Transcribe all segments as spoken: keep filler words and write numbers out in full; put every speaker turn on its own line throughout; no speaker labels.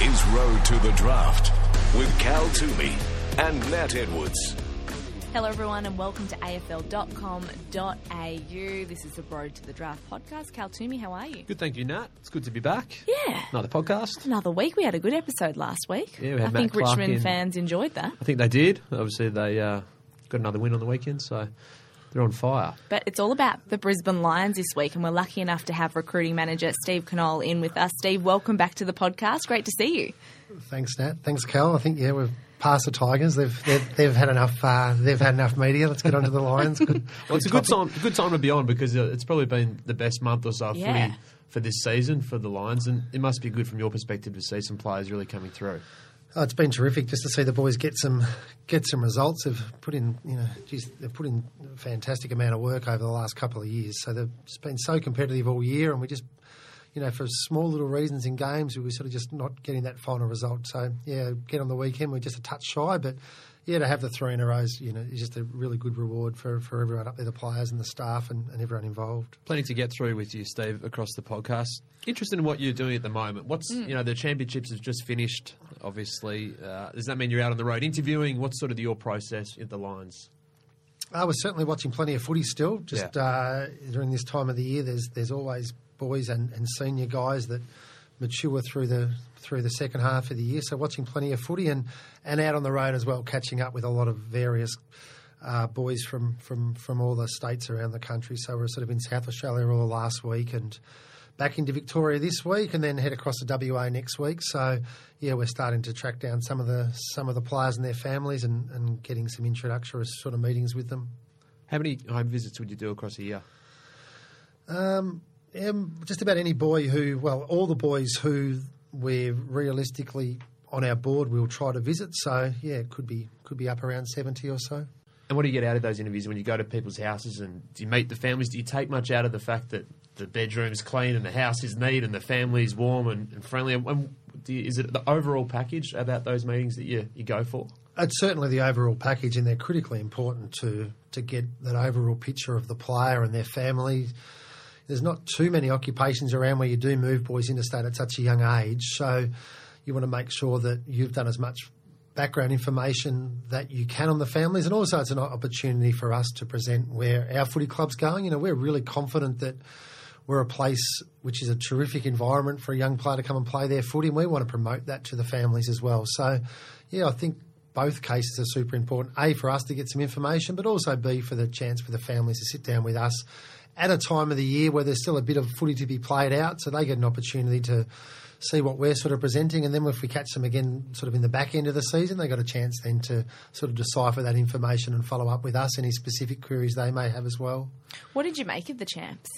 is Road to the Draft with Cal Toomey and Nat Edwards.
Hello everyone and welcome to A F L dot com dot A U. This is the Road to the Draft podcast. Cal Toomey, how are you?
Good, thank you, Nat. It's good to be back.
Yeah.
Another podcast.
Another week. We had a good episode last week.
Yeah, we had
I
Matt
think
Clark
Richmond
in.
fans enjoyed that.
I think they did. Obviously, they uh, got another win on the weekend, so they're on fire.
But it's all about the Brisbane Lions this week, and we're lucky enough to have recruiting manager Steve Knoll in with us. Steve, welcome back to the podcast. Great to see you.
Thanks, Nat. Thanks, Cal. I think, yeah, we've passed the Tigers. They've they've, they've had enough. Uh, they've had enough media. Let's get on to the Lions. Good,
Well, it's a good time, good time to be on because uh, it's probably been the best month or so of
Yeah.
footy for this season for the Lions, and it must be good from your perspective to see some players really coming through.
Oh, it's been terrific just to see the boys get some get some results. They've put in, you know, geez, they've put in a fantastic amount of work over the last couple of years. So they've just been so competitive all year, and we just, you know, for small little reasons in games, we were sort of just not getting that final result. So, yeah, get on the weekend, we're just a touch shy, but, yeah, to have the three in a row is, you know, is just a really good reward for, for everyone up there, the players and the staff and, and everyone involved.
Plenty to get through with you, Steve, across the podcast. Interested in what you're doing at the moment. What's, you know, the championships have just finished, obviously. Uh, does that mean you're out on the road interviewing? What's sort of your process at the Lions?
I was certainly watching plenty of footy still. Just
Yeah.
uh, during this time of the year, there's there's always boys and, and senior guys that mature through the through the second half of the year. So watching plenty of footy and, and out on the road as well, catching up with a lot of various uh, boys from, from, from all the states around the country. So we're sort of in South Australia all last week and back into Victoria this week, and then head across to W A next week. So yeah, we're starting to track down some of the some of the players and their families and, and getting some introductory sort of meetings with them.
How many home visits would you do across a year?
Um, um, just about any boy who, well, all the boys who we're realistically on our board, we'll try to visit. So yeah, it could be could be up around seventy or so.
And what do you get out of those interviews when you go to people's houses and do you meet the families? Do you take much out of the fact that the bedroom's clean and the house is neat and the family's warm and, and friendly? And do you, is it the overall package about those meetings that you, you go for?
It's certainly the overall package, and they're critically important to to get that overall picture of the player and their family. There's not too many occupations around where you do move boys interstate at such a young age, so you want to make sure that you've done as much background information that you can on the families, and also it's an opportunity for us to present where our footy club's going. You know, we're really confident that we're a place which is a terrific environment for a young player to come and play their footy, and we want to promote that to the families as well. So, yeah, I think both cases are super important, A, for us to get some information, but also B, for the chance for the families to sit down with us at a time of the year where there's still a bit of footy to be played out, so they get an opportunity to see what we're sort of presenting, and then if we catch them again sort of in the back end of the season, they got a chance then to sort of decipher that information and follow up with us, any specific queries they may have as well.
What did you make of the champs?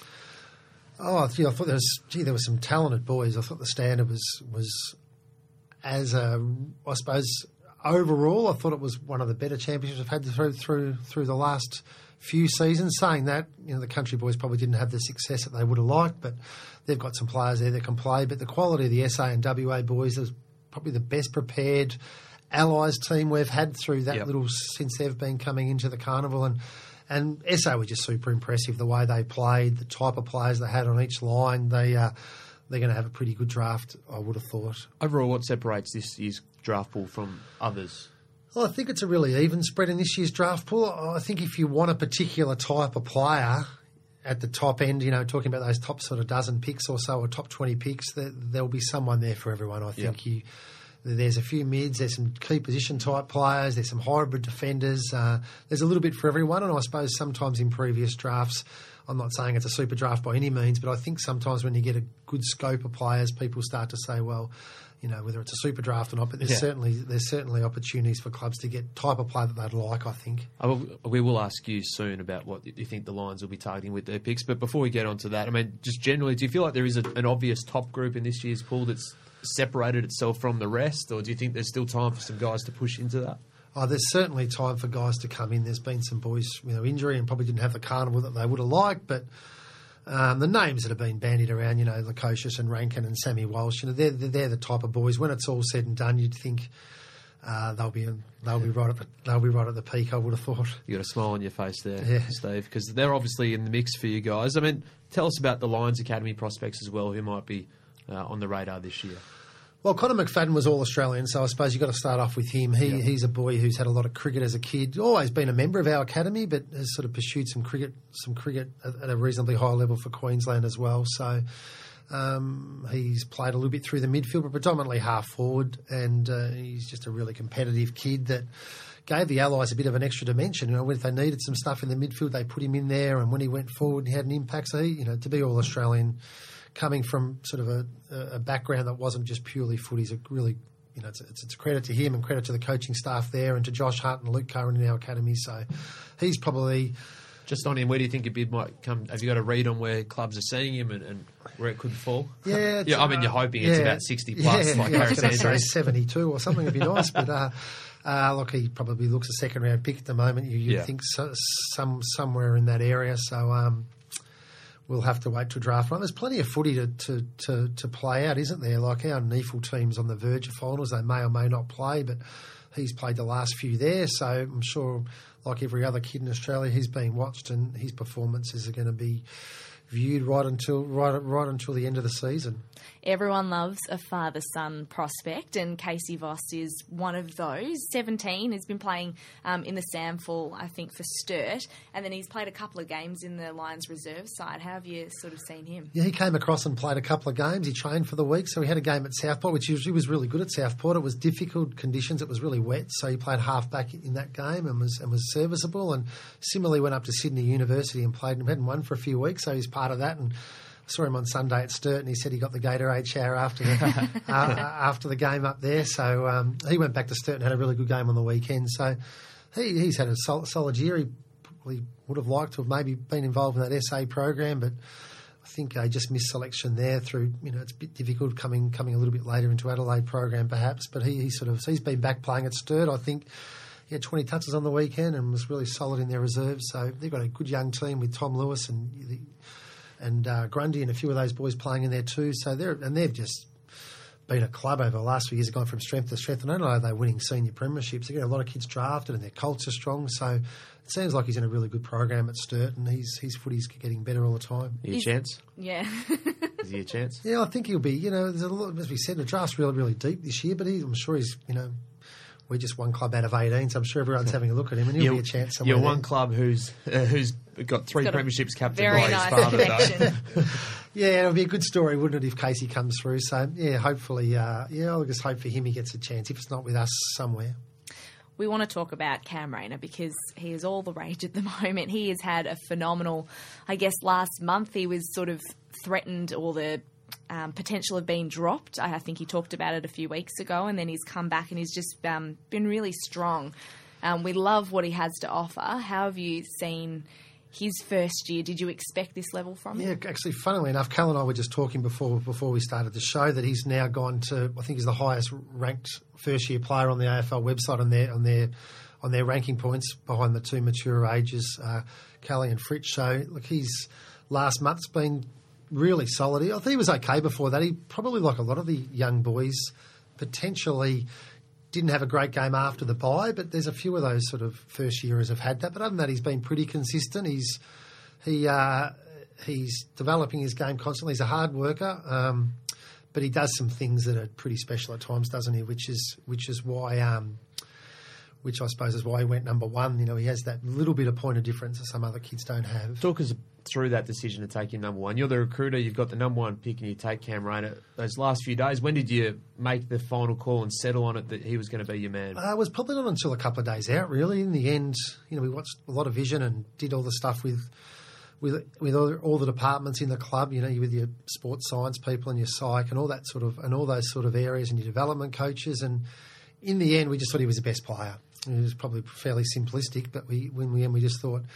Oh, gee, I thought there was, gee, there were some talented boys. I thought the standard was, was as a, I suppose, overall, I thought it was one of the better championships I've had through through through the last few seasons. Saying that, you know, the country boys probably didn't have the success that they would have liked, but they've got some players there that can play. But the quality of the S A and W A boys is probably the best prepared Allies team we've had through that
Yep.
little since they've been coming into the carnival. And and S A were just super impressive, the way they played, the type of players they had on each line. They uh, they're going to have a pretty good draft, I would have thought.
Overall, what separates this year's draft pool from others?
Well, I think it's a really even spread in this year's draft pool. I think if you want a particular type of player at the top end, you know, talking about those top sort of dozen picks or so, or top twenty picks, there, there'll be someone there for everyone. I think
Yep.
you. There's a few mids, there's some key position type players, there's some hybrid defenders. Uh, there's a little bit for everyone, and I suppose sometimes in previous drafts, I'm not saying it's a super draft by any means, but I think sometimes when you get a good scope of players, people start to say, well, you know, whether it's a super draft or not, but there's
Yeah.
certainly there's certainly opportunities for clubs to get type of player that they'd like, I think.
I will, we will ask you soon about what you think the Lions will be targeting with their picks, but before we get on to that, I mean, just generally, do you feel like there is a, an obvious top group in this year's pool that's separated itself from the rest, or do you think there's still time for some guys to push into that?
Oh, there's certainly time for guys to come in. There's been some boys, you know, injury and probably didn't have the carnival that they would have liked, but um, the names that have been bandied around, you know, Lukosius and Rankin and Sammy Walsh, you know, they're, they're the type of boys. When it's all said and done, you'd think uh, they'll be they'll be right at the, they'll be right at the peak, I would have thought.
You got a smile on your face there,
Yeah.
Steve, because they're obviously in the mix for you guys. I mean, tell us about the Lions Academy prospects as well, who might be uh, on the radar this year.
Well, Connor McFadden was All-Australian, so I suppose you've got to start off with him. He
Yeah.
He's a boy who's had a lot of cricket as a kid, always been a member of our academy, but has sort of pursued some cricket some cricket at, at a reasonably high level for Queensland as well. So um, he's played a little bit through the midfield, but predominantly half forward, and uh, he's just a really competitive kid that gave the Allies a bit of an extra dimension. You know, if they needed some stuff in the midfield, they put him in there, and when he went forward, he had an impact. So, he, you know, to be All-Australian, coming from sort of a, a background that wasn't just purely footy, is a really, you know, it's, it's, it's a credit to him and credit to the coaching staff there and to Josh Hunt and Luke Curran in our academy. So he's probably...
Just on him, where do you think a bid might come? Have you got a read on where clubs are seeing him and, and where it could fall?
Yeah,
yeah. I mean, you're hoping it's
yeah,
about sixty plus,
yeah,
like
yeah, I
Harris
was going to say
Andrews.
seventy-two or something would be nice, but uh, uh, look, he probably looks a second round pick at the moment. You, you'd
Yeah.
think so, some somewhere in that area. So um, we'll have to wait till draft night. There's plenty of footy to, to, to, to play out, isn't there? Like our N E F L team's on the verge of finals. They may or may not play, but he's played the last few there. So I'm sure, like every other kid in Australia, he's being watched and his performances are going to be viewed right until right right until the end of the season.
Everyone loves a father-son prospect, and Casey Voss is one of those. seventeen, has been playing um, in the Samful, I think, for Sturt, and then he's played a couple of games in the Lions reserve side. How have you sort of seen him?
Yeah, he came across and played a couple of games. He trained for the week, so he had a game at Southport, which he was, he was really good at Southport. It was difficult conditions. It was really wet, so he played half-back in that game and was and was serviceable. And similarly went up to Sydney University and played and hadn't won for a few weeks, so he's part of that. And I saw him on Sunday at Sturt, and he said he got the Gatorade shower after the uh, after the game up there. So um, he went back to Sturt and had a really good game on the weekend. So he, he's had a sol- solid year. He probably would have liked to have maybe been involved in that S A program, but I think I just missed selection there through, you know, it's a bit difficult coming coming a little bit later into Adelaide program perhaps. But he, he sort of, so he's been back playing at Sturt. I think he had twenty touches on the weekend and was really solid in their reserves. So they've got a good young team with Tom Lewis and the, and uh, Grundy and a few of those boys playing in there too. So they're and they've just been a club over the last few years, gone from strength to strength. And I don't know they're winning senior premierships. They get a lot of kids drafted and their culture's strong. So it seems like he's in a really good program at Sturt, and he's his footy's getting better all the time.
Is he a
He's-
chance?
Yeah.
Is he a chance?
Yeah, I think he'll be. You know, there's a lot, as we said, the draft's really really deep this year. But he, I'm sure he's. You know, we're just one club out of eighteen, so I'm sure everyone's having a look at him, and he'll be a chance somewhere.
You're one
there.
club who's uh, who's got three
Got a
premierships captained
very
by his
nice
father.
connection.
though.
Yeah, it'll be a good story, wouldn't it, if Casey comes through? So yeah, hopefully, uh, yeah, I'll just hope for him he gets a chance. If it's not with us, somewhere.
We want to talk about Cam Rayner because he is all the rage at the moment. He has had a phenomenal, I guess last month he was sort of threatened or the um, potential of being dropped. I think he talked about it a few weeks ago, and then he's come back and he's just um, been really strong. Um, we love what he has to offer. How have you seen his first year? Did you expect this level from him?
Yeah, actually, funnily enough, Cal and I were just talking before before we started the show that he's now gone to, I think he's the highest ranked first year player on the A F L website on their on their on their ranking points behind the two mature ages, uh, Callie and Fritz. So look, he's last month's been really solid. I think he was okay before that. He probably, like a lot of the young boys, potentially didn't have a great game after the bye, but there's a few of those sort of first yearers have had that. But other than that, he's been pretty consistent. He's he uh, he's developing his game constantly. He's a hard worker, um, but he does some things that are pretty special at times, doesn't he? Which is which is why um, which I suppose is why he went number one. You know, he has that little bit of point of difference that some other kids don't have.
Talk us through that decision to take him number one. You're the recruiter, you've got the number one pick, and you take Cam Rayner. Those last few days, when did you make the final call and settle on it that he was going to be your man?
Uh, it was probably not until a couple of days out, really. In the end, you know, we watched a lot of vision and did all the stuff with with with all, all the departments in the club. You know, you with your sports science people and your psych and all that sort of and all those sort of areas and your development coaches. And in the end, we just thought he was the best player. It was probably fairly simplistic, but we when we we just thought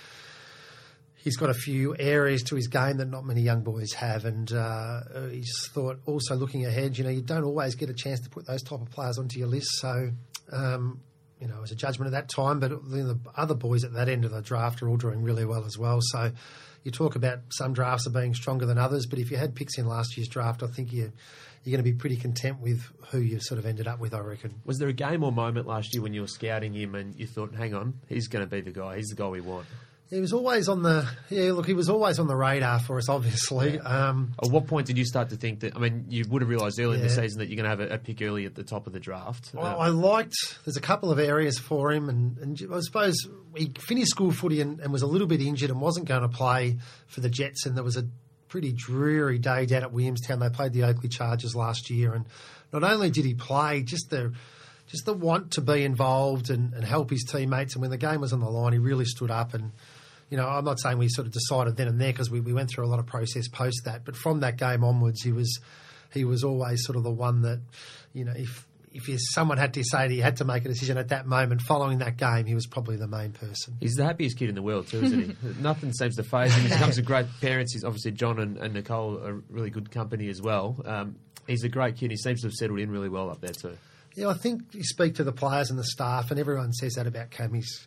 he's got a few areas to his game that not many young boys have, and uh, he just thought also looking ahead, you know, you don't always get a chance to put those type of players onto your list. So, um, you know, it was a judgment at that time, but the other boys at that end of the draft are all doing really well as well. So you talk about some drafts are being stronger than others, but if you had picks in last year's draft, I think you you're going to be pretty content with who you sort of ended up with, I reckon.
Was there a game or moment last year when you were scouting him and you thought, hang on, he's going to be the guy, he's the guy we want?
He was always on the yeah. Look, he was always on the radar for us. Obviously,
Yeah.
um,
At what point did you start to think that? I mean, you would have realised early in the
Yeah.
season that you're going to have a, a pick early at the top of the draft.
I,
Uh,
I liked. There's a couple of areas for him, and, and I suppose he finished school footy and, and was a little bit injured and wasn't going to play for the Jets. And there was a pretty dreary day down at Williamstown. They played the Oakley Chargers last year, and not only did he play, just the just the want to be involved and, and help his teammates. And when the game was on the line, he really stood up. And you know, I'm not saying we sort of decided then and there because we, we went through a lot of process post that, but from that game onwards, he was he was always sort of the one that, you know, if if someone had to say that he had to make a decision at that moment following that game, he was probably the main person.
He's the happiest kid in the world too, isn't he? Nothing seems to faze him. He comes with great parents. He's obviously John and, and Nicole are really good company as well. Um, he's a great kid. He seems to have settled in really well up there too.
Yeah, I think you speak to the players and the staff, and everyone says that about Cam. He's,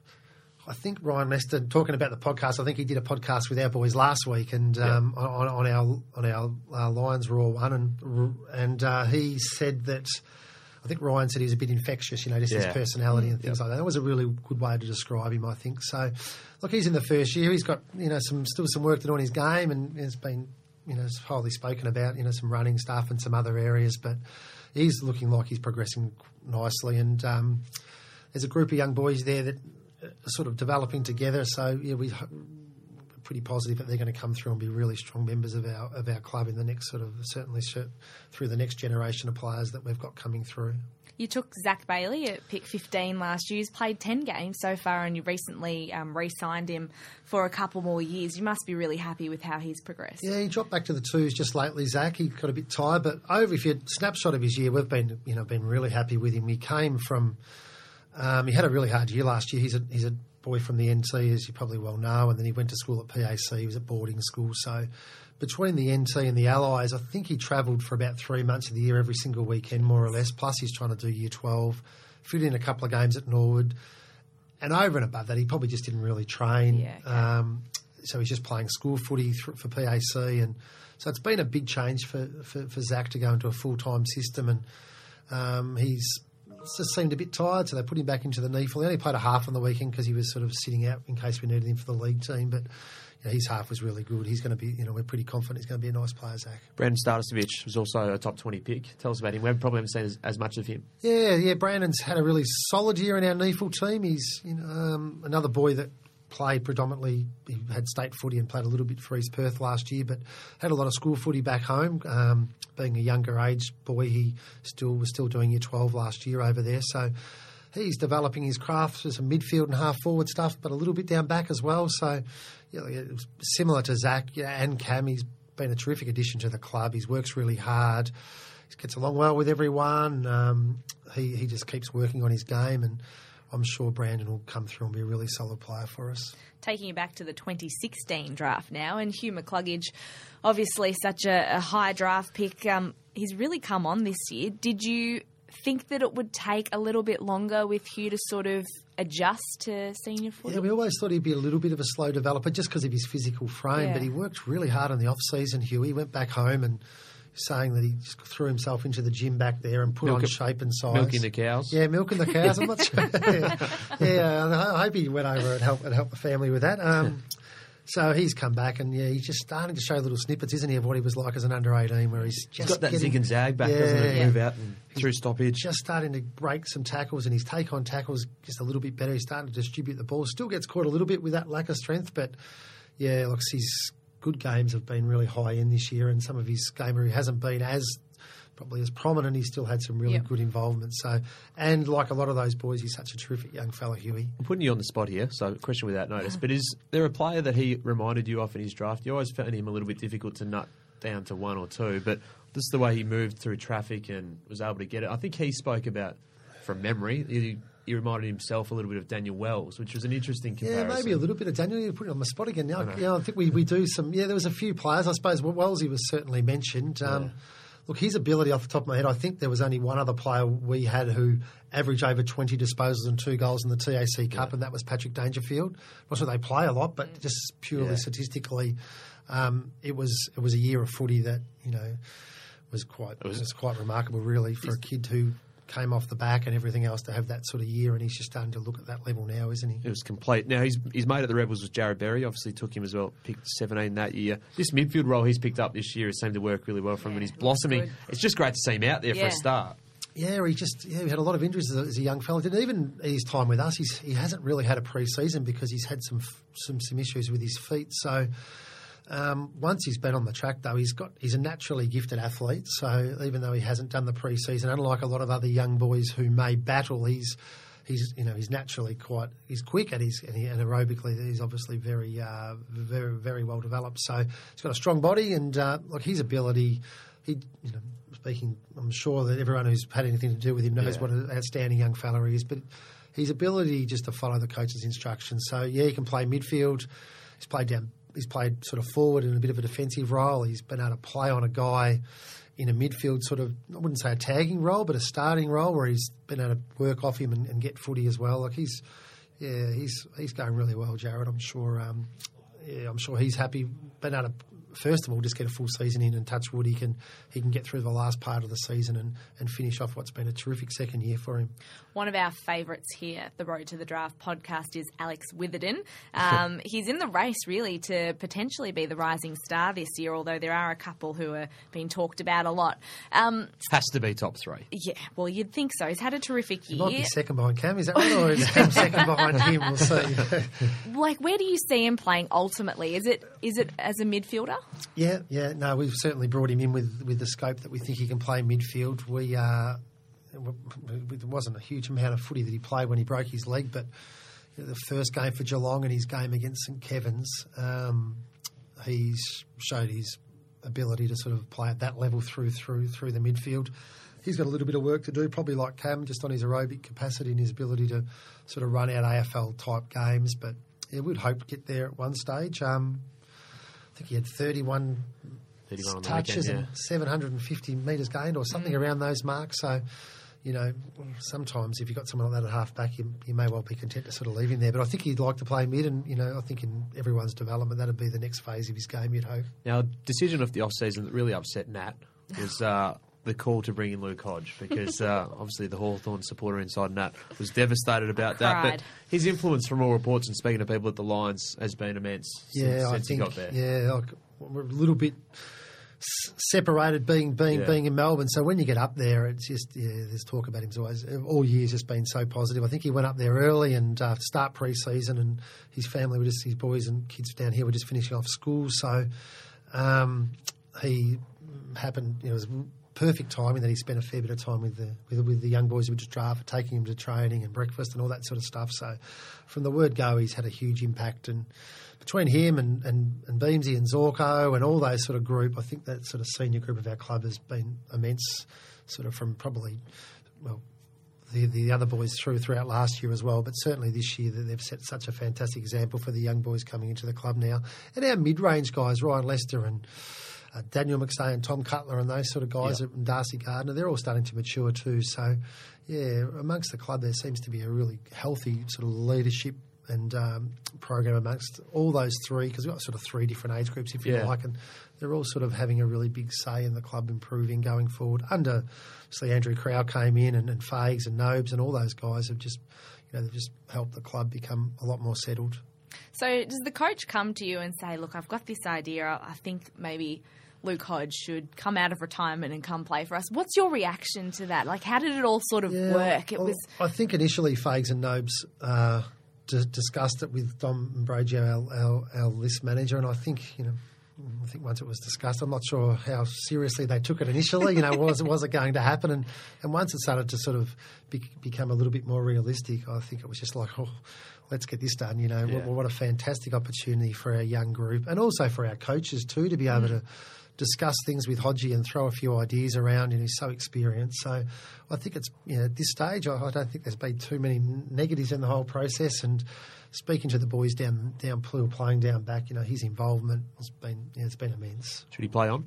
I think Ryan Lester, talking about the podcast, I think he did a podcast with our boys last week, and
Yeah.
um, on, on our on our uh, Lions Raw one, and and uh, he said that. I think Ryan said he was a bit infectious, you know, just his
Yeah.
personality and things
Yep.
like that. That was a really good way to describe him, I think. So, look, he's in the first year. He's got, you know, some still some work to do on his game, and has been, you know, highly spoken about, you know, some running stuff and some other areas. But he's looking like he's progressing nicely. And um, there's a group of young boys there that are sort of developing together. So, yeah, we pretty positive that they're going to come through and be really strong members of our of our club in the next sort of certainly through the next generation of players that we've got coming through.
You took Zach Bailey at pick fifteen last year. He's played ten games so far, and you recently um, re-signed him for a couple more years. You must be really happy with how he's progressed.
Yeah, he dropped back to the twos just lately, Zach. He got a bit tired, but over if you had a snapshot of his year, we've been you know been really happy with him. He came from um, he had a really hard year last year. He's a he's a boy from the N T, as you probably well know, and then he went to school at P A C. He was at boarding school, so between the N T and the Allies, I think he travelled for about three months of the year every single weekend, more or less. Plus, he's trying to do year twelve, fit in a couple of games at Norwood, and over and above that, he probably just didn't really train.
Yeah, okay.
um, so he's just playing school footy th- for P A C, and so it's been a big change for, for, for Zach to go into a full-time system, and um, he's just seemed a bit tired, so they put him back into the knee full. He only played a half on the weekend because he was sort of sitting out in case we needed him for the league team, but you know, his half was really good. He's going to be, you know, we're pretty confident he's going to be a nice player, Zach.
Brandon Starosevich was also a top twenty pick. Tell us about him. We probably haven't seen as, as much of him.
Yeah, yeah. Brandon's had a really solid year in our N E F L team. He's you know, um, another boy that played predominantly. He had state footy and played a little bit for East Perth last year, but had a lot of school footy back home. Um, being a younger age boy, he still was still doing year twelve last year over there. So he's developing his craft for some midfield and half forward stuff, but a little bit down back as well. So you know, it was similar to Zach yeah, and Cam. He's been a terrific addition to the club. He works really hard. He gets along well with everyone. Um, he, he just keeps working on his game, and I'm sure Brandon will come through and be a really solid player for us.
Taking you back to the twenty sixteen draft now, and Hugh McCluggage, obviously such a, a high draft pick. Um, he's really come on this year. Did you think that it would take a little bit longer with Hugh to sort of adjust to senior footy?
Yeah, we always thought he'd be a little bit of a slow developer just because of his physical frame,
Yeah.
but he worked really hard in the off-season, Hugh. He went back home and saying that he just threw himself into the gym back there and put
Milk
on
it-
shape and size.
Milking the cows.
Yeah, milking the cows. I'm not sure. yeah, yeah, I hope he went over and helped, and helped the family with that. Um, so he's come back, and yeah, he's just starting to show little snippets, isn't he, of what he was like as an under eighteen, where he's just
He's got that
getting,
zig and zag back,
Yeah,
doesn't it?
yeah.
Move out and through stoppage.
just starting to break some tackles, and his take on tackles just a little bit better. He's starting to distribute the ball. Still gets caught a little bit with that lack of strength, but yeah, look, his good games have been really high in this year, and some of his game where he hasn't been as probably as prominent, he's still had some really
Yep.
good involvement. So, and like a lot of those boys, he's such a terrific young fella, Huey.
I'm putting you on the spot here, so question without notice. But is there a player that he reminded you of in his draft? You always found him a little bit difficult to nut down to one or two, but this is the way he moved through traffic and was able to get it. I think he spoke about, from memory, he, he reminded himself a little bit of Daniel Wells, which was an interesting comparison.
Yeah, maybe a little bit of Daniel. You're putting on the spot again now.
I know.
You know, I think we, we do some. Yeah, there was a few players. I suppose Wellesley was certainly mentioned. Um,
Yeah.
Look, his ability off the top of my head, I think there was only one other player we had who averaged over twenty disposals and two goals in the T A C Cup,
Yeah.
and that was Patrick Dangerfield. Not sure they play a lot, but just purely
Yeah.
statistically, um, it was it was a year of footy that you know was quite
was-
was, quite remarkable, really, for a kid who came off the back and everything else to have that sort of year, and he's just starting to look at that level now, isn't he?
It was complete. Now, his, his mate at the Rebels was Jared Berry. Obviously took him as well, picked seventeen that year. This midfield role he's picked up this year has seemed to work really well for him,
Yeah,
and he's blossoming.
good.
It's just great to see him out there for
Yeah.
a start.
Yeah, he just yeah, he had a lot of injuries as a, as a young fella. Didn't even his time with us. He's, he hasn't really had a pre-season because he's had some some some issues with his feet. So um, once he's been on the track, though, he's got he's a naturally gifted athlete. So even though he hasn't done the pre-season, unlike a lot of other young boys who may battle, he's he's you know he's naturally quite he's quick and he's and, he, and aerobically he's obviously very uh, very very well developed. So he's got a strong body and uh, like his ability, he you know. Speaking, I'm sure that everyone who's had anything to do with him knows
Yeah.
what an outstanding young fella he is, but his ability just to follow the coach's instructions. So yeah, he can play midfield. He's played down. He's played sort of forward in a bit of a defensive role. He's been able to play on a guy in a midfield sort of, I wouldn't say a tagging role, but a starting role where he's been able to work off him and, and get footy as well. Like he's, yeah, he's he's going really well, Jared. I'm sure. Um, yeah, I'm sure he's happy. Been able to. First of all, just get a full season in and touch wood. He can he can get through the last part of the season and, and finish off what's been a terrific second year for him.
One of our favourites here, the Road to the Draft podcast, is Alex Witherden. Um, he's in the race, really, to potentially be the rising star this year, although there are a couple who are being talked about a lot. Um,
Has to be top three.
yeah, well, you'd think so. He's had a terrific
He
year.
might be second behind Cam, is that right? Or is Cam second behind him? We'll see.
Like, where do you see him playing ultimately? Is it is it as a midfielder?
Yeah, yeah. No, we've certainly brought him in with, with the scope that we think he can play midfield. We uh, there wasn't a huge amount of footy that he played when he broke his leg, but you know, the first game for Geelong and his game against St Kevin's, um, he's showed his ability to sort of play at that level through through through the midfield. He's got a little bit of work to do, probably like Cam, just on his aerobic capacity and his ability to sort of run out A F L type games. But yeah, we'd hope to get there at one stage. Um, I think he had thirty-one,
thirty-one on the
touches
weekend, yeah.
and seven hundred fifty metres gained or something around those marks. So, you know, sometimes if you've got someone like that at half back, you, you may well be content to sort of leave him there. But I think he'd like to play mid and, you know, I think in everyone's development, that'd be the next phase of his game, you'd hope.
Now, a decision of the off-season that really upset Nat was uh, the call to bring in Luke Hodge because uh, obviously the Hawthorn supporter inside Nat was devastated about that.
Cried.
But his influence from all reports and speaking to people at the Lions has been immense since,
Yeah, I
since he
think,
got there.
yeah, like, we're a little bit s- separated being being
Yeah.
being in Melbourne. So when you get up there, it's just, yeah, there's talk about him always, all years just been so positive. I think he went up there early and uh, start pre-season and his family were just, his boys and kids down here were just finishing off school. So um, he happened, you know, it was perfect timing that he spent a fair bit of time with the with, with the young boys who were just draft, taking him to training and breakfast and all that sort of stuff. So from the word go, he's had a huge impact. And between him and, and, and Beamsy and Zorko and all those sort of group, I think that sort of senior group of our club has been immense, sort of from probably, well, the the other boys through throughout last year as well, but certainly this year that they've set such a fantastic example for the young boys coming into the club now. And our mid-range guys, Ryan Lester and Uh, Daniel McStay and Tom Cutler and those sort of guys,
Yeah.
and Darcy Gardner, they're all starting to mature too. So, yeah, amongst the club there seems to be a really healthy sort of leadership and um, program amongst all those three, because we've got sort of three different age groups, if you
Yeah.
like, and they're all sort of having a really big say in the club improving going forward. Under, obviously, Andrew Crow came in and, and Fags and Nobes and all those guys have just, you know, they've just helped the club become a lot more settled.
So does the coach come to you and say, look, I've got this idea, I think maybe Luke Hodge should come out of retirement and come play for us? What's your reaction to that? Like, how did it all sort of
Yeah,
work? It
well,
was
I think initially Fags and Nobes uh, d- discussed it with Dom Ambrogio, our, our, our list manager, and I think, you know, I think once it was discussed, I'm not sure how seriously they took it initially. You know, was was it going to happen? And and once it started to sort of be, become a little bit more realistic, I think it was just like, oh, let's get this done. You know,
Yeah.
what, what a fantastic opportunity for our young group and also for our coaches too to be able to discuss things with Hodgie and throw a few ideas around, and he's so experienced. So I think it's, you know, at this stage, I, I don't think there's been too many negatives in the whole process. And speaking to the boys down down Pluto, playing down back, you know, his involvement has been, you know, it's been immense.
Should he play on?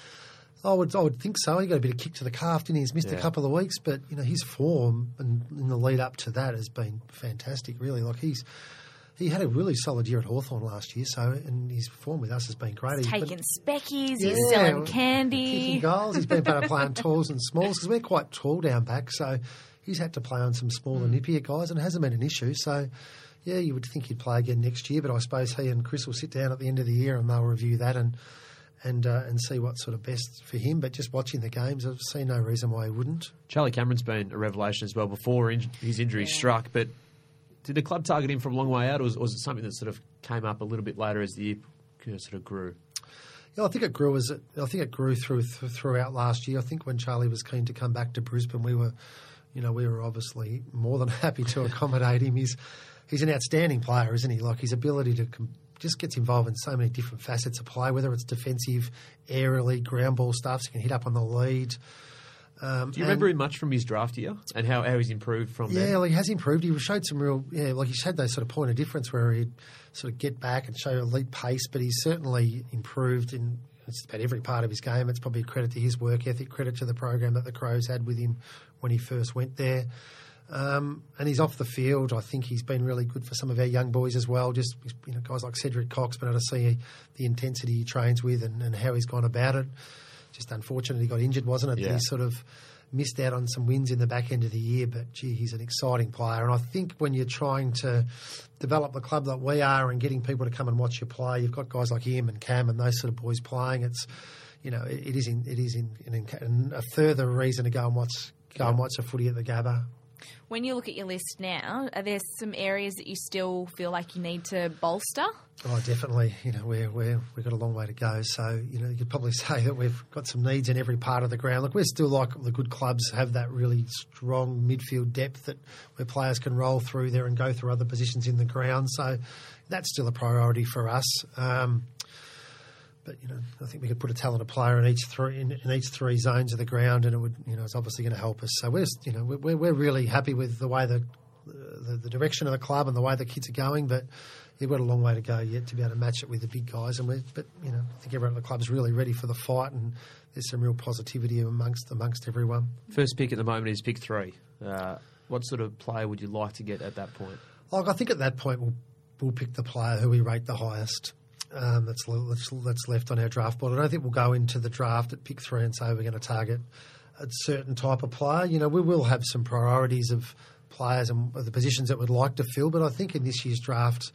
I would I would think so. He got a bit of kick to the calf, didn't he? He's missed
Yeah.
a couple of weeks, but you know his form and in the lead up to that has been fantastic. Really, like he's he had a really solid year at Hawthorn last year, so and his form with us has been great.
He's
He's
taking
been-
speckies,
Yeah,
he's selling candy.
kicking goals. He's been better playing talls and smalls because we're quite tall down back, so he's had to play on some smaller,
Mm.
nippier guys, and it hasn't been an issue. So, yeah, you would think he'd play again next year, but I suppose he and Chris will sit down at the end of the year and they'll review that and and uh, and see what's sort of best for him. But just watching the games, I've seen no reason why he wouldn't.
Charlie Cameron's been a revelation as well before in- his injury struck, but did the club target him from a long way out, or was, or was it something that sort of came up a little bit later as the year you know, sort of grew?
Yeah, I think it grew as it, I think it grew through th- throughout last year. I think when Charlie was keen to come back to Brisbane, we were, you know, we were obviously more than happy to accommodate him. He's he's an outstanding player, isn't he? Like his ability to com- just gets involved in so many different facets of play, whether it's defensive, aerially, ground ball stuff, so he can hit up on the lead. Um,
Do you
and-
remember him much from his draft year and how, how he's improved from
Yeah,
there?
well, he has improved. He showed some real, yeah, like he's had those sort of point of difference where he'd sort of get back and show elite pace, but he's certainly improved in just about every part of his game. It's probably a credit to his work ethic, credit to the program that the Crows had with him when he first went there. Um, and he's off the field. I think he's been really good for some of our young boys as well. Just you know, guys like Cedric Cox, been able to see the intensity he trains with and, and how he's gone about it. Just unfortunate he got injured, wasn't it?
Yeah.
That he sort of missed out on some wins in the back end of the year. But gee, he's an exciting player. And I think when you're trying to develop the club that we are and getting people to come and watch you play, you've got guys like him and Cam and those sort of boys playing. It's you know, it, it is in, it is in, in, in a further reason to go and watch go and watch a footy at the Gabba.
When you look at your list now, are there some areas that you still feel like you need to bolster?
Oh, definitely. You know, we're, we're, we've got a long way to go. So, you know, you could probably say that we've got some needs in every part of the ground. Look, we're still like the good clubs have that really strong midfield depth that where players can roll through there and go through other positions in the ground. So that's still a priority for us. Um, But you know, I think we could put a talented player in each three in, in each three zones of the ground, and it would, you know, it's obviously going to help us. So we're, you know, we're we're really happy with the way the the, the direction of the club and the way the kids are going. But you've got a long way to go yet to be able to match it with the big guys. And we, but you know, I think everyone at the club is really ready for the fight, and there's some real positivity amongst amongst everyone.
First pick at the moment is pick three. Uh, what sort of player would you like to get at that point?
Like I think at that point we'll we'll pick the player who we rate the highest. Um, that's, that's that's left on our draft board. I don't think we'll go into the draft at pick three and say we're going to target a certain type of player. You know, we will have some priorities of players and the positions that we'd like to fill. But I think in this year's draft,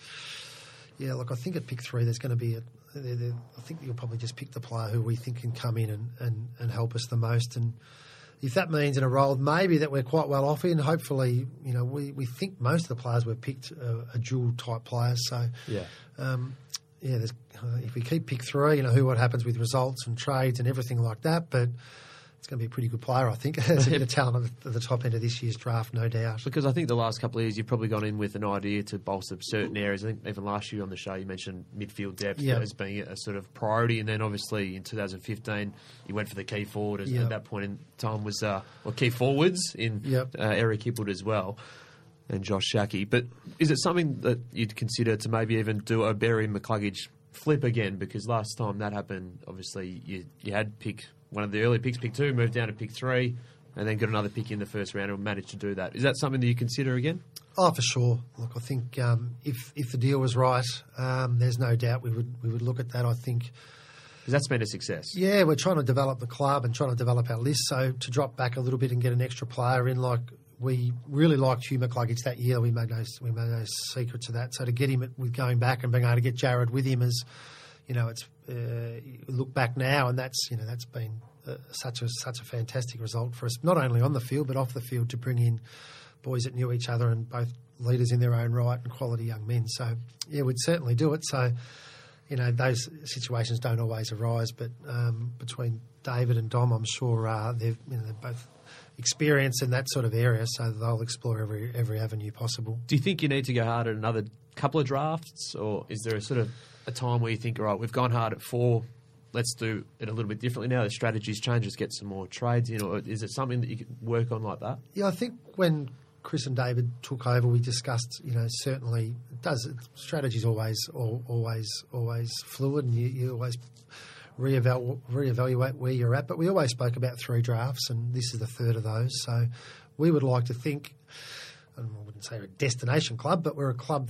yeah, look, I think at pick three there's going to be a, there, there, I think you'll probably just pick the player who we think can come in and, and, and help us the most. And if that means in a role maybe that we're quite well off in, hopefully, you know, we, we think most of the players we've picked are, are dual type players. So
Yeah.
um, yeah, there's, uh, if we keep pick three, you know, who what happens with results and trades and everything like that, but it's going to be a pretty good player, I think. There's a bit of talent at the, at the top end of this year's draft, no doubt.
Because I think the last couple of years you've probably gone in with an idea to bolster certain areas. I think even last year on the show you mentioned midfield depth
Yeah.
as being a sort of priority, and then obviously in two thousand fifteen you went for the key forward. As
Yeah.
At that point in time was uh, or key forwards in
Yep.
uh, Eric Hipwood as well, and Josh Shackey. But is it something that you'd consider to maybe even do a Barry McCluggage flip again? Because last time that happened, obviously you you had pick one of the early picks, pick two, moved down to pick three, and then got another pick in the first round and managed to do that. Is that something that you consider again?
Oh, for sure. Look, I think um, if if the deal was right, um, there's no doubt we would we would look at that. I think.
Because that's been a success.
Yeah, we're trying to develop the club and trying to develop our list. So to drop back a little bit and get an extra player in, like we really liked Hugh McCluggage that year. We made no we made no secret to that. So to get him at, with going back and being able to get Jared with him is, you know, it's uh, you look back now and that's you know that's been uh, such a such a fantastic result for us, not only on the field but off the field, to bring in boys that knew each other and both leaders in their own right and quality young men. So yeah, we'd certainly do it. So. You know, those situations don't always arise, but um, between David and Dom, I'm sure uh, they've you know, they're both experienced in that sort of area, so they'll explore every every avenue possible.
Do you think you need to go hard at another couple of drafts, or is there a sort of a time where you think, all right, we've gone hard at four, let's do it a little bit differently now, the strategy's changed, let's get some more trades in, or is it something that you could work on like that?
Yeah, I think when Chris and David took over, we discussed, you know, certainly it does strategy's always always always fluid, and you, you always reevaluate, reevaluate where you're at. But we always spoke about three drafts, and this is the third of those. So we would like to think, I wouldn't say we're a destination club, but we're a club that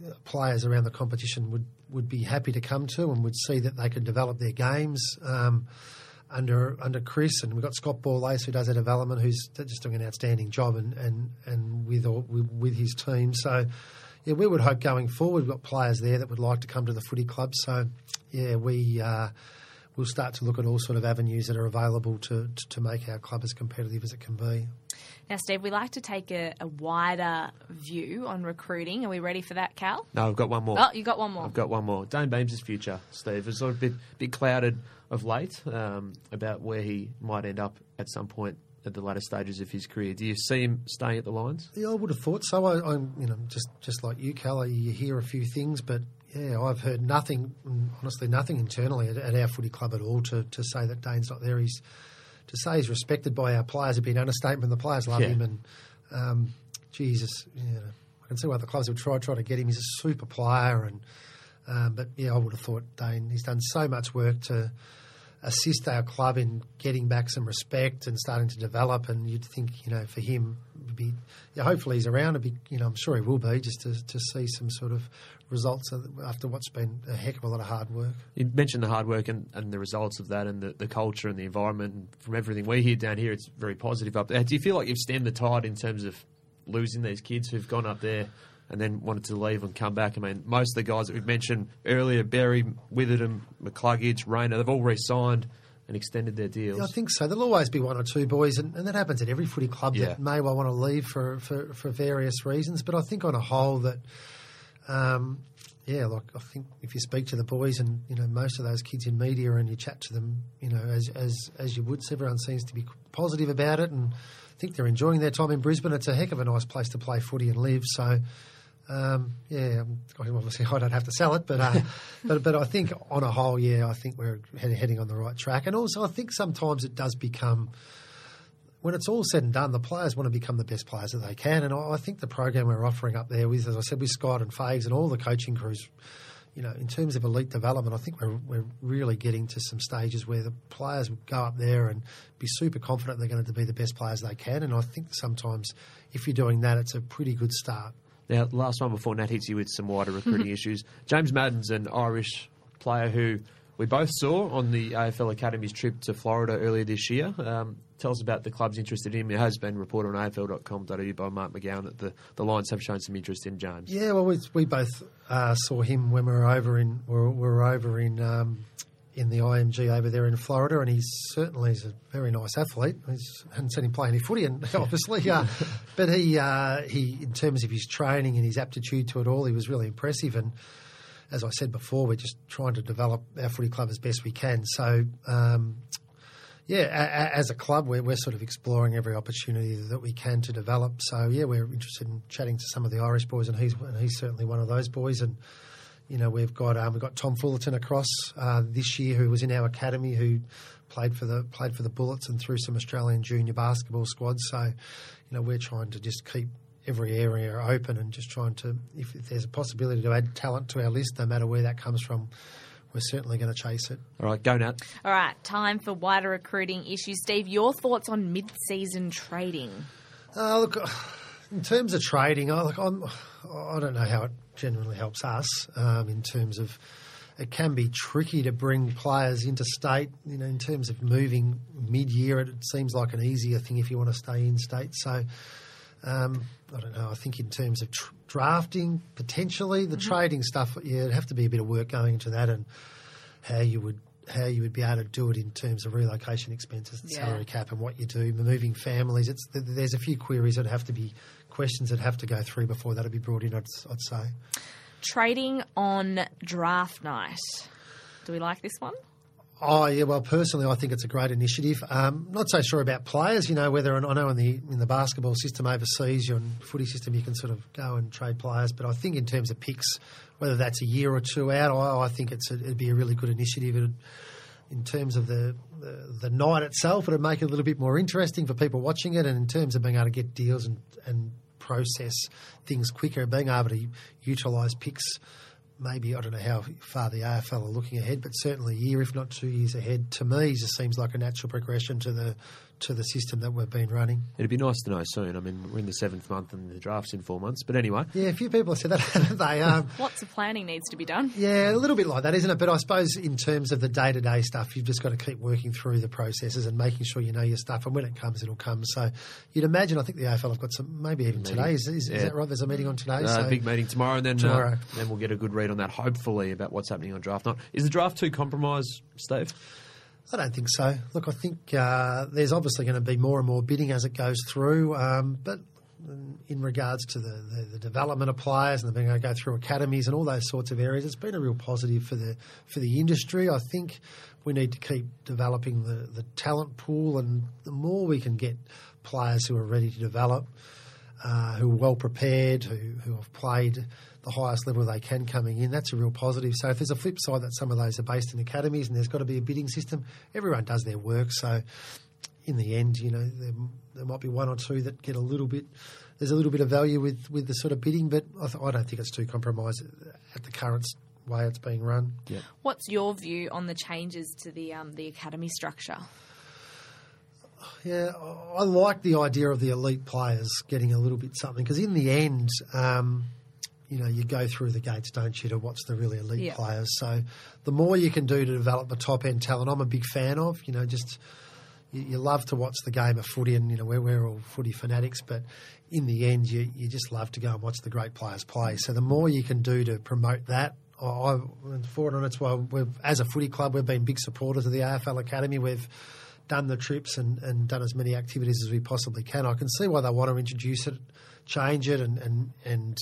players around the competition would, would be happy to come to and would see that they could develop their games um, under under Chris. And we've got Scott Borlace, who does our development, who's just doing an outstanding job and, and, and with, all, with with his team. So, yeah, we would hope going forward we've got players there that would like to come to the footy club. So, yeah, we... Uh, We'll start to look at all sort of avenues that are available to, to, to make our club as competitive as it can be.
Now, Steve, we like to take a, a wider view on recruiting. Are we ready for that, Cal?
No, I've got one more.
Oh, you got one more.
I've got one more. Dane Beams' future, Steve, is sort of a bit, bit clouded of late um, about where he might end up at some point at the latter stages of his career. Do you see him staying at the Lions?
Yeah, I would have thought so. I, I'm, you know, just just like you, Cal. You hear a few things, but yeah, I've heard nothing, honestly, nothing internally at, at our footy club at all to, to say that Dane's not there. He's to say he's respected by our players would be an understatement. The players love
Yeah.
him, and um, Jesus, you know, I can see why the clubs would try try to get him. He's a super player, and um, but yeah, I would have thought Dane. He's done so much work to assist our club in getting back some respect and starting to develop. And you'd think, you know, for him, it'd be, yeah, hopefully he's around. It'd be, you know, I'm sure he will be, just to, to see some sort of results after what's been a heck of a lot of hard work.
You mentioned the hard work and, and the results of that and the, the culture and the environment. And from everything we hear down here, it's very positive up there. Do you feel like you've stemmed the tide in terms of losing these kids who've gone up there and then wanted to leave and come back? I mean, most of the guys that we've mentioned earlier, Berry, Witherden, McCluggage, Rayner, they've all re-signed and extended their deals.
Yeah, I think so. There'll always be one or two boys, and, and that happens at every footy club
Yeah.
that may well want to leave for, for, for various reasons. But I think on a whole that, um, yeah, like I think if you speak to the boys and, you know, most of those kids in media and you chat to them, you know, as as as you would, everyone seems to be positive about it and I think they're enjoying their time in Brisbane. It's a heck of a nice place to play footy and live. So, Um, yeah, obviously I don't have to sell it, but uh, but but I think on a whole, yeah, I think we're head, heading on the right track. And also, I think sometimes it does become, when it's all said and done, the players want to become the best players that they can. And I, I think the program we're offering up there with, as I said, with Scott and Fags and all the coaching crews, you know, in terms of elite development, I think we're we're really getting to some stages where the players will go up there and be super confident they're going to be the best players they can. And I think sometimes if you're doing that, it's a pretty good start.
Now, last one before Nat hits you with some wider recruiting issues. James Madden's an Irish player who we both saw on the A F L Academy's trip to Florida earlier this year. Um, tell us about the club's interested in him. It has been reported on A F L dot com dot A U by Mark McGowan that the, the Lions have shown some interest in James.
Yeah, well, we, we both uh, saw him when we were over in we were, we were over in um, in the I M G over there in Florida, and he's certainly is a very nice athlete. I haven't seen him play any footy, and obviously, uh, but he uh, he in terms of his training and his aptitude to it all, he was really impressive. And as I said before, we're just trying to develop our footy club as best we can. So, um, yeah, a, a, as a club, we're, we're sort of exploring every opportunity that we can to develop. So, yeah, we're interested in chatting to some of the Irish boys, and he's and he's certainly one of those boys. And you know, we've got um, we've got Tom Fullerton across uh, this year, who was in our academy, who played for the played for the Bullets and through some Australian junior basketball squads. So, you know, we're trying to just keep every area open and just trying to, if, if there's a possibility to add talent to our list, no matter where that comes from, we're certainly going to chase it.
All right, go Nat.
All right, time for wider recruiting issues. Steve, your thoughts on mid-season trading?
Uh, look, in terms of trading, I, look, I'm, I don't know how it generally helps us um, in terms of it can be tricky to bring players into state. You know, in terms of moving mid-year, it, it seems like an easier thing if you want to stay in state. So, um, I don't know. I think in terms of tr- drafting, potentially the mm-hmm. trading stuff, yeah, it'd have to be a bit of work going into that and how you would how you would be able to do it in terms of relocation expenses and
Yeah.
salary cap and what you do, moving families. It's there's a few queries that have to be questions that have to go through before that'll be brought in. I'd, I'd say.
Trading on draft night. Do we like this one?
Oh yeah, well personally I think it's a great initiative. Um, not so sure about players, you know, whether I know in the in the basketball system overseas, your footy system, you can sort of go and trade players. But I think in terms of picks, whether that's a year or two out, I, I think it's a, it'd be a really good initiative. It'd, in terms of the, the the night itself, it'd make it a little bit more interesting for people watching it, and in terms of being able to get deals and, and process things quicker, being able to utilise picks. Maybe, I don't know how far the A F L are looking ahead, but certainly a year, if not two years ahead, to me, just seems like a natural progression to the to the system that we've been running.
It'd be nice to know soon. I mean, we're in the seventh month and the draft's in four months. But anyway.
Yeah, a few people have said that, haven't they? Um,
Lots of planning needs to be done.
Yeah, a little bit like that, isn't it? But I suppose in terms of the day-to-day stuff, you've just got to keep working through the processes and making sure you know your stuff. And when it comes, it'll come. So you'd imagine, I think the A F L have got some, maybe even
Meeting.
today. Is, is,
Yeah.
is that right? There's a meeting on today.
Uh,
so
big meeting tomorrow, and then
Tomorrow.
Uh, then we'll get a good read on that, hopefully, about what's happening on draft night. Is the draft too compromised, Steve?
I don't think so. Look, I think uh, there's obviously going to be more and more bidding as it goes through, um, but in regards to the, the, the development of players and they're going to go through academies and all those sorts of areas, it's been a real positive for the for the industry. I think we need to keep developing the, the talent pool, and the more we can get players who are ready to develop, uh, who are well prepared, who, who have played the highest level they can coming in, that's a real positive. So if there's a flip side that some of those are based in academies and there's got to be a bidding system, everyone does their work. So in the end, you know, there, there might be one or two that get a little bit, there's a little bit of value with, with the sort of bidding, but I, th- I don't think it's too compromised at the current way it's being run.
Yeah.
What's your view on the changes to the um, the academy structure?
Yeah, I like the idea of the elite players getting a little bit something, because in the end, um, you know, you go through the gates, don't you, to what's the really elite
Yeah.
players. So the more you can do to develop the top-end talent, I'm a big fan of, you know, just you, you love to watch the game of footy, and, you know, we're, we're all footy fanatics, but in the end, you, you just love to go and watch the great players play. So the more you can do to promote that, I, I for it, and it's why we've, as a footy club, we've been big supporters of the A F L Academy. We've done the trips and, and done as many activities as we possibly can. I can see why they want to introduce it, change it, and and, and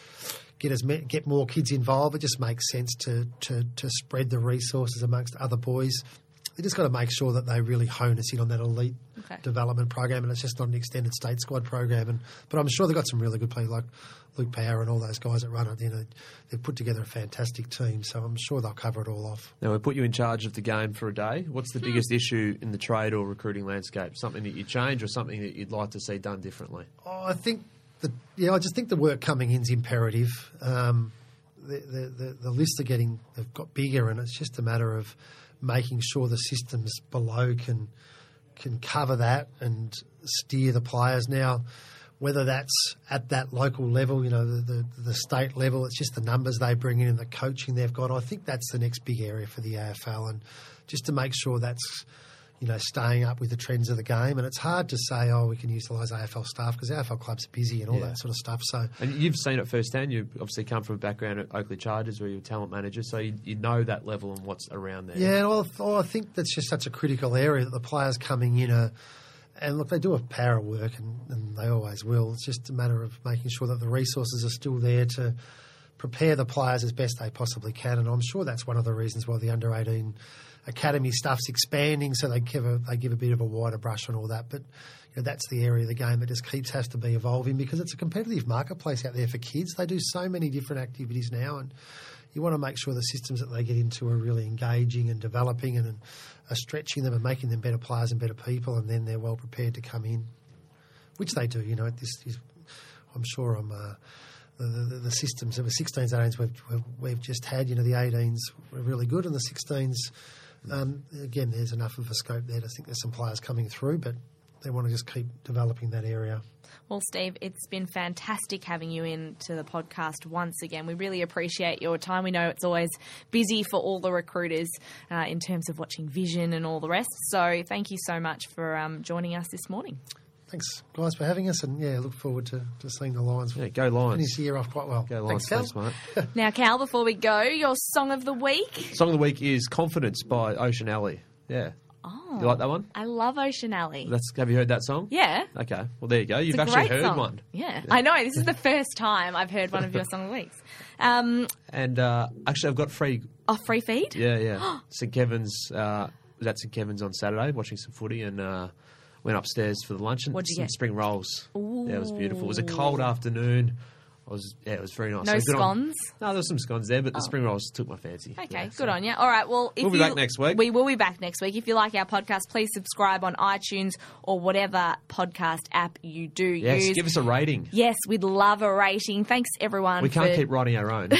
get as me, get more kids involved. It just makes sense to, to, to spread the resources amongst other boys. They just got to make sure that they really hone us in on that elite
Okay.
development program, and it's just not an extended state squad program. And but I'm sure they've got some really good players like Luke Power and all those guys that run it. You know, they've put together a fantastic team, so I'm sure they'll cover it all off.
Now, we put you in charge of the game for a day. What's the biggest issue in the trade or recruiting landscape? Something that you change or something that you'd like to see done differently?
Oh, I think the yeah, I just think the work coming in is imperative. Um, the, the, the the lists are getting they've got bigger, and it's just a matter of making sure the systems below can can cover that and steer the players. Now, whether that's at that local level, you know, the, the, the state level, it's just the numbers they bring in and the coaching they've got. I think that's the next big area for the A F L, and just to make sure that's, you know, staying up with the trends of the game. And it's hard to say, oh, we can utilise A F L staff, because A F L clubs are busy and all
Yeah.
that sort of stuff. So
And you've seen it firsthand. You obviously come from a background at Oakley Chargers where you were talent manager, so you, you know that level and what's around there.
yeah, well, I think that's just such a critical area that the players coming in are, and look, they do a power of work, and, and they always will. It's just a matter of making sure that the resources are still there to prepare the players as best they possibly can. And I'm sure that's one of the reasons why the under eighteen academy stuff's expanding, so they give a they give a bit of a wider brush on all that. But you know, that's the area of the game that just keeps has to be evolving, because it's a competitive marketplace out there for kids. They do so many different activities now, and you want to make sure the systems that they get into are really engaging and developing and, and are stretching them and making them better players and better people, and then they're well prepared to come in, which they do. You know, this is, I'm sure I'm. Uh, The, the, the systems of the sixteens, eighteens we've, we've, we've just had, you know, the eighteens were really good, and the sixteens, um, again, there's enough of a scope there to think there's some players coming through, but they want to just keep developing that area.
Well, Steve, it's been fantastic having you in to the podcast once again. We really appreciate your time. We know it's always busy for all the recruiters uh, in terms of watching Vision and all the rest. So thank you so much for um, joining us this morning.
Thanks, guys, for having us, and yeah, look forward to, to seeing the Lions
Yeah, go Lions.
finish the year off quite well.
Go Lions.
Thanks, Cal.
Thanks, mate.
Now, Cal, before we go, your song of the week.
Song of the week is Confidence by Ocean Alley. Yeah.
Oh,
You like that one?
I love Ocean Alley.
That's, have you heard that song?
Yeah.
Okay. Well, there you go. You've
It's a
actually
great
heard
song.
one.
Yeah. I know. This is the first time I've heard one of your song of the weeks. Um,
And uh, actually, I've got free.
off free feed?
Yeah, yeah. St Kevin's. Uh, was at St Kevin's on Saturday watching some footy, and uh, went upstairs for the lunch and
What'd you
some
get?
spring rolls. Yeah, it was beautiful. It was a cold afternoon. I was yeah, it was very nice.
No
So good on-
scones?
no, there was some scones there, but the spring rolls took my fancy.
Okay,
Yeah,
good
so-
on you. All right, well, if
We'll be
you,
back next week.
We will be back next week. If you like our podcast, please subscribe on iTunes or whatever podcast app you do
Yes,
use.
give us a rating.
Yes, we'd love a rating. Thanks, everyone.
We can't
for...
keep writing our own.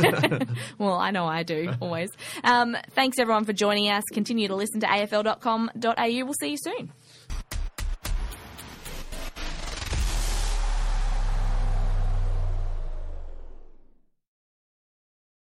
Well, I know I do, always. Um, thanks, everyone, for joining us. Continue to listen to A F L dot com dot A U. We'll see you soon.